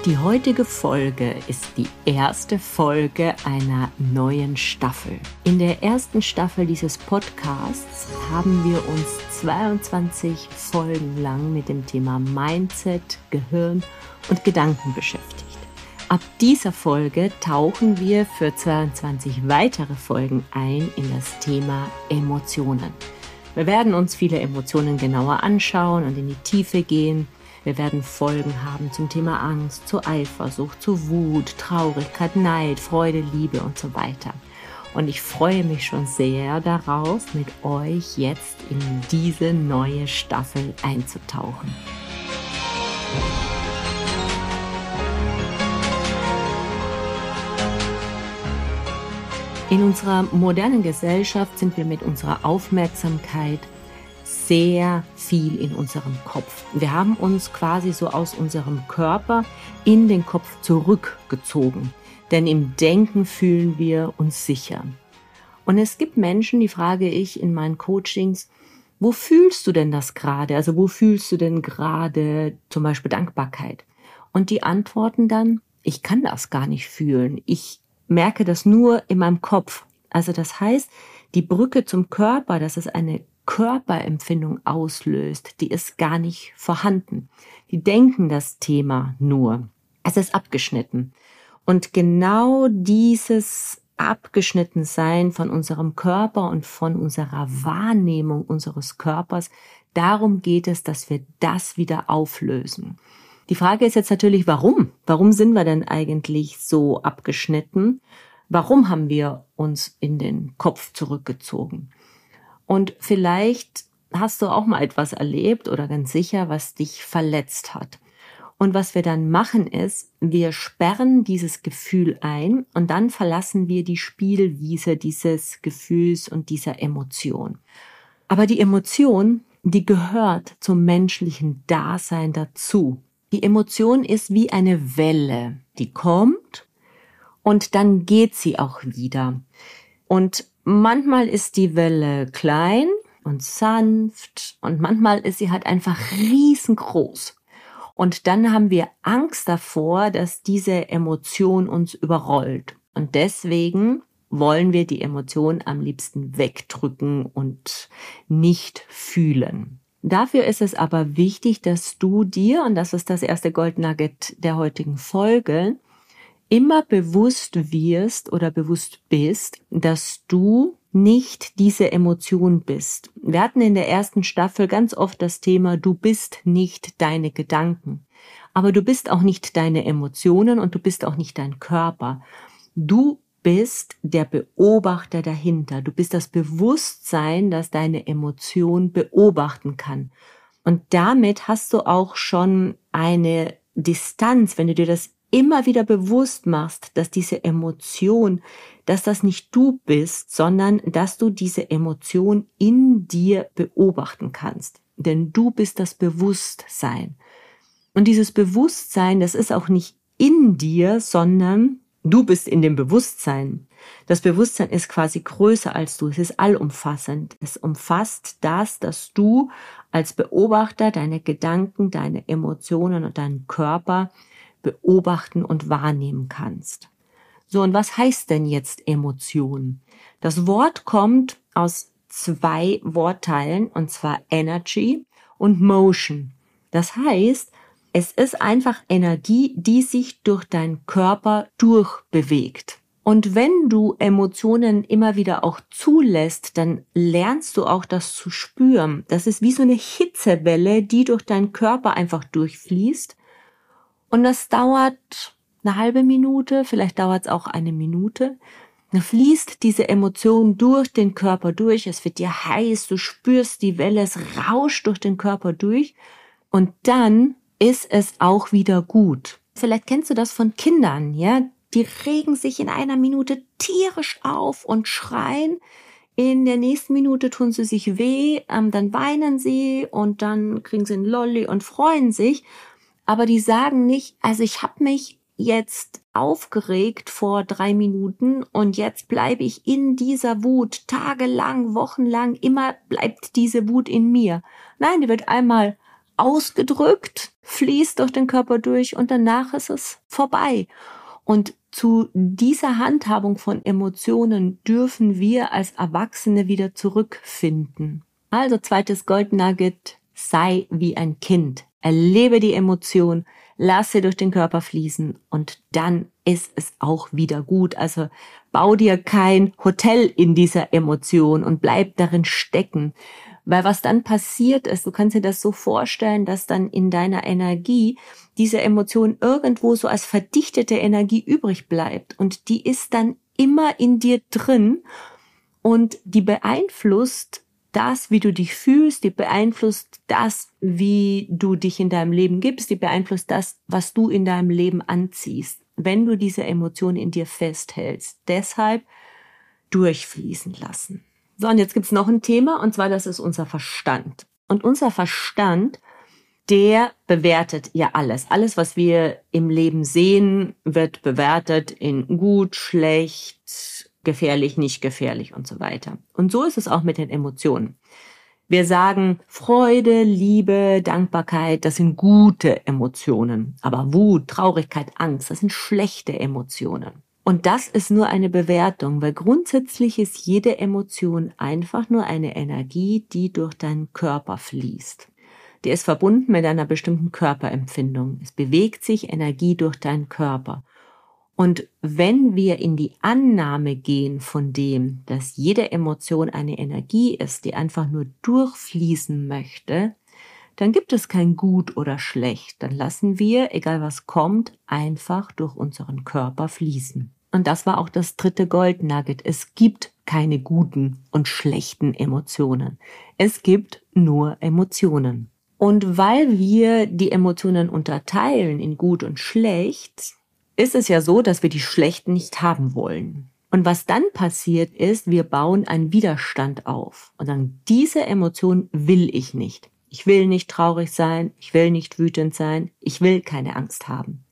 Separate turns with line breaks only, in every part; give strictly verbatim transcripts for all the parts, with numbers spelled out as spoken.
Die heutige Folge ist die erste Folge einer neuen Staffel. In der ersten Staffel dieses Podcasts haben wir uns zweiundzwanzig Folgen lang mit dem Thema Mindset, Gehirn und Gedanken beschäftigt. Ab dieser Folge tauchen wir für zweiundzwanzig weitere Folgen ein in das Thema Emotionen. Wir werden uns viele Emotionen genauer anschauen und in die Tiefe gehen. Wir werden Folgen haben zum Thema Angst, zur Eifersucht, zu Wut, Traurigkeit, Neid, Freude, Liebe und so weiter. Und ich freue mich schon sehr darauf, mit euch jetzt in diese neue Staffel einzutauchen. In unserer modernen Gesellschaft sind wir mit unserer Aufmerksamkeit sehr viel in unserem Kopf. Wir haben uns quasi so aus unserem Körper in den Kopf zurückgezogen, denn im Denken fühlen wir uns sicher. Und es gibt Menschen, die frage ich in meinen Coachings, wo fühlst du denn das gerade? Also wo fühlst du denn gerade zum Beispiel Dankbarkeit? Und die antworten dann, ich kann das gar nicht fühlen. Ich merke das nur in meinem Kopf. Also das heißt, die Brücke zum Körper, dass es eine Körperempfindung auslöst, die ist gar nicht vorhanden. Die denken das Thema nur. Es ist abgeschnitten. Und genau dieses Abgeschnittensein von unserem Körper und von unserer Wahrnehmung unseres Körpers, darum geht es, dass wir das wieder auflösen. Die Frage ist jetzt natürlich, warum? Warum sind wir denn eigentlich so abgeschnitten? Warum haben wir uns in den Kopf zurückgezogen? Und vielleicht hast du auch mal etwas erlebt oder ganz sicher, was dich verletzt hat. Und was wir dann machen ist, wir sperren dieses Gefühl ein und dann verlassen wir die Spielwiese dieses Gefühls und dieser Emotion. Aber die Emotion, die gehört zum menschlichen Dasein dazu. Die Emotion ist wie eine Welle, die kommt und dann geht sie auch wieder. Und manchmal ist die Welle klein und sanft und manchmal ist sie halt einfach riesengroß. Und dann haben wir Angst davor, dass diese Emotion uns überrollt. Und deswegen wollen wir die Emotion am liebsten wegdrücken und nicht fühlen. Dafür ist es aber wichtig, dass du dir, und das ist das erste Goldnugget der heutigen Folge, immer bewusst wirst oder bewusst bist, dass du nicht diese Emotion bist. Wir hatten in der ersten Staffel ganz oft das Thema, du bist nicht deine Gedanken. Aber du bist auch nicht deine Emotionen und du bist auch nicht dein Körper. Du bist der Beobachter dahinter. Du bist das Bewusstsein, das deine Emotion beobachten kann. Und damit hast du auch schon eine Distanz, wenn du dir das immer wieder bewusst machst, dass diese Emotion, dass das nicht du bist, sondern dass du diese Emotion in dir beobachten kannst. Denn du bist das Bewusstsein. Und dieses Bewusstsein, das ist auch nicht in dir, sondern du bist in dem Bewusstsein. Das Bewusstsein ist quasi größer als du. Es ist allumfassend. Es umfasst das, dass du als Beobachter deine Gedanken, deine Emotionen und deinen Körper beobachten und wahrnehmen kannst. So, und was heißt denn jetzt Emotion? Das Wort kommt aus zwei Wortteilen, und zwar Energy und Motion. Das heißt, es ist einfach Energie, die sich durch deinen Körper durchbewegt. Und wenn du Emotionen immer wieder auch zulässt, dann lernst du auch das zu spüren. Das ist wie so eine Hitzewelle, die durch deinen Körper einfach durchfließt. Und das dauert eine halbe Minute, vielleicht dauert es auch eine Minute. Dann fließt diese Emotion durch den Körper durch, es wird dir heiß, du spürst die Welle, es rauscht durch den Körper durch und dann ist es auch wieder gut. Vielleicht kennst du das von Kindern, ja? Die regen sich in einer Minute tierisch auf und schreien. In der nächsten Minute tun sie sich weh, ähm, dann weinen sie und dann kriegen sie einen Lolli und freuen sich. Aber die sagen nicht, also ich habe mich jetzt aufgeregt vor drei Minuten und jetzt bleibe ich in dieser Wut tagelang, wochenlang, immer bleibt diese Wut in mir. Nein, die wird einmal ausgedrückt, fließt durch den Körper durch und danach ist es vorbei. Und zu dieser Handhabung von Emotionen dürfen wir als Erwachsene wieder zurückfinden. Also zweites Gold Nugget, sei wie ein Kind. Erlebe die Emotion, lass sie durch den Körper fließen und dann ist es auch wieder gut. Also bau dir kein Hotel in dieser Emotion und bleib darin stecken. Weil was dann passiert ist, du kannst dir das so vorstellen, dass dann in deiner Energie diese Emotion irgendwo so als verdichtete Energie übrig bleibt und die ist dann immer in dir drin und die beeinflusst das, wie du dich fühlst, die beeinflusst das, wie du dich in deinem Leben gibst, die beeinflusst das, was du in deinem Leben anziehst, wenn du diese Emotion in dir festhältst. Deshalb durchfließen lassen. So, und jetzt gibt's noch ein Thema, und zwar das ist unser Verstand. Und unser Verstand, der bewertet ja alles. Alles, was wir im Leben sehen, wird bewertet in gut, schlecht, gefährlich, nicht gefährlich und so weiter. Und so ist es auch mit den Emotionen. Wir sagen, Freude, Liebe, Dankbarkeit, das sind gute Emotionen. Aber Wut, Traurigkeit, Angst, das sind schlechte Emotionen. Und das ist nur eine Bewertung, weil grundsätzlich ist jede Emotion einfach nur eine Energie, die durch deinen Körper fließt. Die ist verbunden mit einer bestimmten Körperempfindung. Es bewegt sich Energie durch deinen Körper. Und wenn wir in die Annahme gehen von dem, dass jede Emotion eine Energie ist, die einfach nur durchfließen möchte, dann gibt es kein Gut oder Schlecht. Dann lassen wir, egal was kommt, einfach durch unseren Körper fließen. Und das war auch das dritte Gold Nugget. Es gibt keine guten und schlechten Emotionen. Es gibt nur Emotionen. Und weil wir die Emotionen unterteilen in gut und schlecht, ist es ja so, dass wir die schlechten nicht haben wollen. Und was dann passiert ist, wir bauen einen Widerstand auf und sagen, diese Emotion will ich nicht. Ich will nicht traurig sein, ich will nicht wütend sein, ich will keine Angst haben.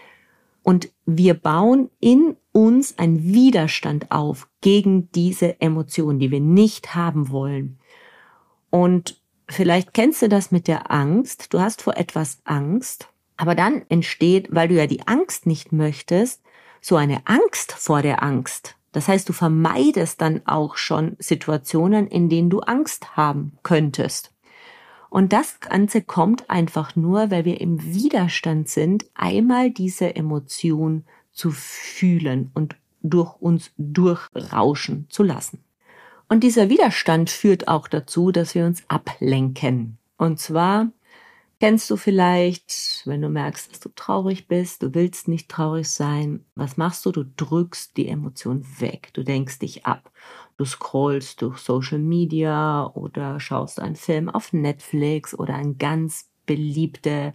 Und wir bauen in uns einen Widerstand auf gegen diese Emotion, die wir nicht haben wollen. Und vielleicht kennst du das mit der Angst. Du hast vor etwas Angst, aber dann entsteht, weil du ja die Angst nicht möchtest, so eine Angst vor der Angst. Das heißt, du vermeidest dann auch schon Situationen, in denen du Angst haben könntest. Und das Ganze kommt einfach nur, weil wir im Widerstand sind, einmal diese Emotion zu fühlen und durch uns durchrauschen zu lassen. Und dieser Widerstand führt auch dazu, dass wir uns ablenken. Und zwar kennst du vielleicht, wenn du merkst, dass du traurig bist, du willst nicht traurig sein, was machst du? Du drückst die Emotion weg, du lenkst dich ab. Du scrollst durch Social Media oder schaust einen Film auf Netflix oder eine ganz beliebte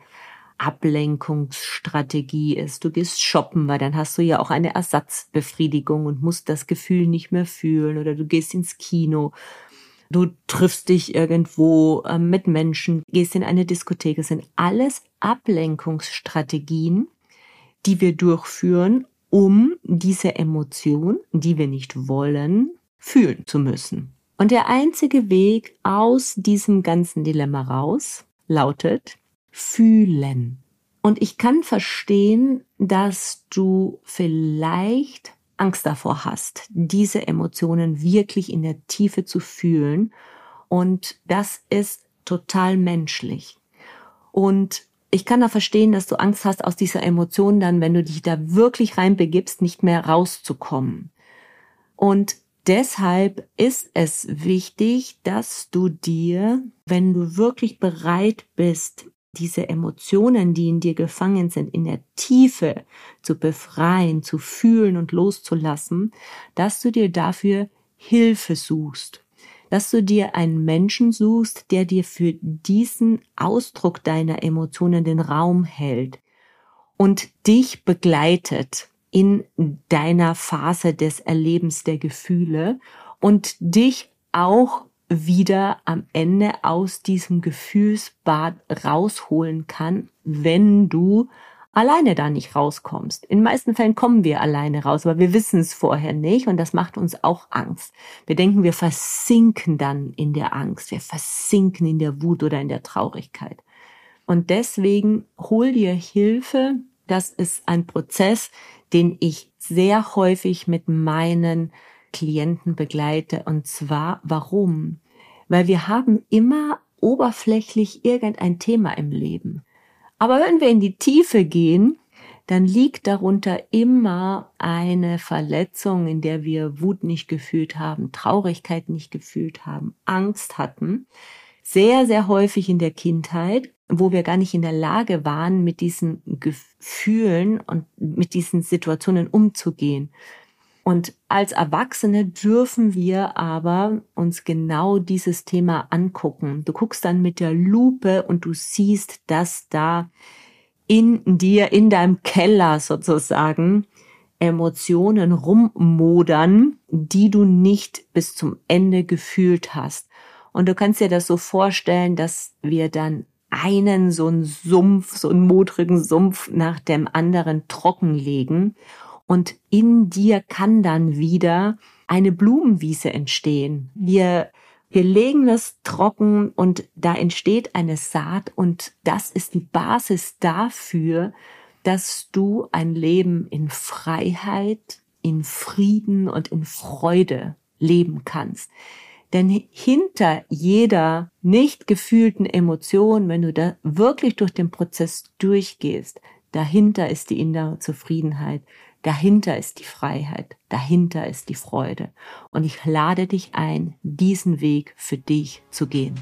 Ablenkungsstrategie ist. Du gehst shoppen, weil dann hast du ja auch eine Ersatzbefriedigung und musst das Gefühl nicht mehr fühlen. Oder du gehst ins Kino, du triffst dich irgendwo äh, mit Menschen, gehst in eine Diskothek. Es sind alles Ablenkungsstrategien, die wir durchführen, um diese Emotion, die wir nicht wollen, fühlen zu müssen. Und der einzige Weg aus diesem ganzen Dilemma raus lautet fühlen. Und ich kann verstehen, dass du vielleicht Angst davor hast, diese Emotionen wirklich in der Tiefe zu fühlen. Und das ist total menschlich. Und ich kann da verstehen, dass du Angst hast, aus dieser Emotion dann, wenn du dich da wirklich reinbegibst, nicht mehr rauszukommen. Und deshalb ist es wichtig, dass du dir, wenn du wirklich bereit bist, diese Emotionen, die in dir gefangen sind, in der Tiefe zu befreien, zu fühlen und loszulassen, dass du dir dafür Hilfe suchst. Dass du dir einen Menschen suchst, der dir für diesen Ausdruck deiner Emotionen den Raum hält und dich begleitet in deiner Phase des Erlebens der Gefühle und dich auch wieder am Ende aus diesem Gefühlsbad rausholen kann, wenn du alleine da nicht rauskommst. In den meisten Fällen kommen wir alleine raus, aber wir wissen es vorher nicht und das macht uns auch Angst. Wir denken, wir versinken dann in der Angst, wir versinken in der Wut oder in der Traurigkeit. Und deswegen hol dir Hilfe. Das ist ein Prozess, den ich sehr häufig mit meinen Klienten begleite. Und zwar, warum? Weil wir haben immer oberflächlich irgendein Thema im Leben. Aber wenn wir in die Tiefe gehen, dann liegt darunter immer eine Verletzung, in der wir Wut nicht gefühlt haben, Traurigkeit nicht gefühlt haben, Angst hatten. Sehr, sehr häufig in der Kindheit, wo wir gar nicht in der Lage waren, mit diesen Gefühlen und mit diesen Situationen umzugehen. Und als Erwachsene dürfen wir aber uns genau dieses Thema angucken. Du guckst dann mit der Lupe und du siehst, dass da in dir, in deinem Keller sozusagen, Emotionen rummodern, die du nicht bis zum Ende gefühlt hast. Und du kannst dir das so vorstellen, dass wir dann einen so einen Sumpf, so einen modrigen Sumpf nach dem anderen trockenlegen. Und in dir kann dann wieder eine Blumenwiese entstehen. Wir, wir legen das trocken und da entsteht eine Saat und das ist die Basis dafür, dass du ein Leben in Freiheit, in Frieden und in Freude leben kannst. Denn hinter jeder nicht gefühlten Emotion, wenn du da wirklich durch den Prozess durchgehst, dahinter ist die innere Zufriedenheit. Dahinter ist die Freiheit, dahinter ist die Freude. Und ich lade dich ein, diesen Weg für dich zu gehen.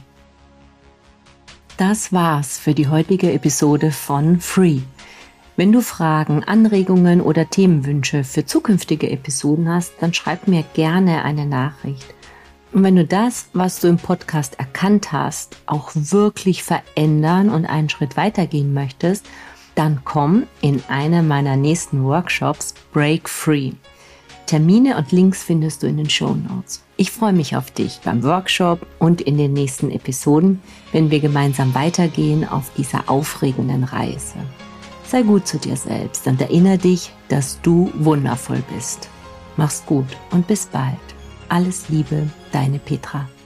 Das war's für die heutige Episode von Free. Wenn du Fragen, Anregungen oder Themenwünsche für zukünftige Episoden hast, dann schreib mir gerne eine Nachricht. Und wenn du das, was du im Podcast erkannt hast, auch wirklich verändern und einen Schritt weitergehen möchtest, dann komm in einen meiner nächsten Workshops Break Free. Termine und Links findest du in den Shownotes. Ich freue mich auf dich beim Workshop und in den nächsten Episoden, wenn wir gemeinsam weitergehen auf dieser aufregenden Reise. Sei gut zu dir selbst und erinnere dich, dass du wundervoll bist. Mach's gut und bis bald. Alles Liebe, deine Petra.